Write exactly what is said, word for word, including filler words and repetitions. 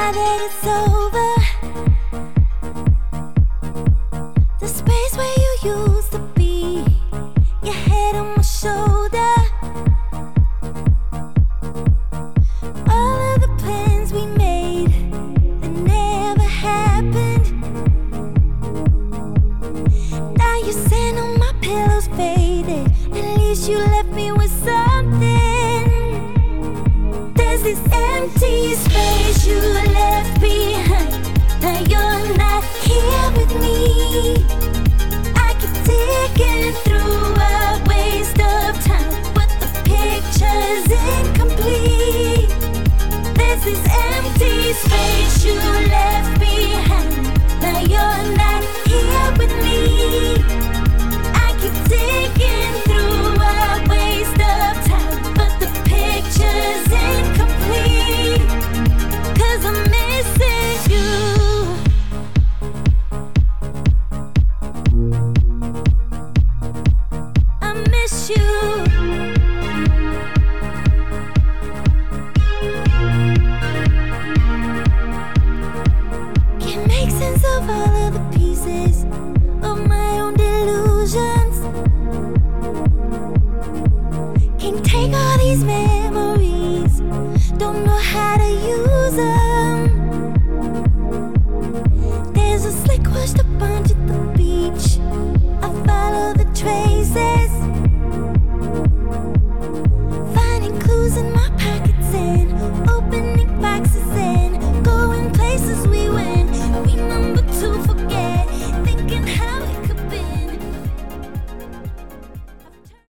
Now that it's over, the space where you used to be, your head on my shoulder. All of the plans we made that never happened. Now you're saying all my pillows faded. At least you left me with something. There's this empty space you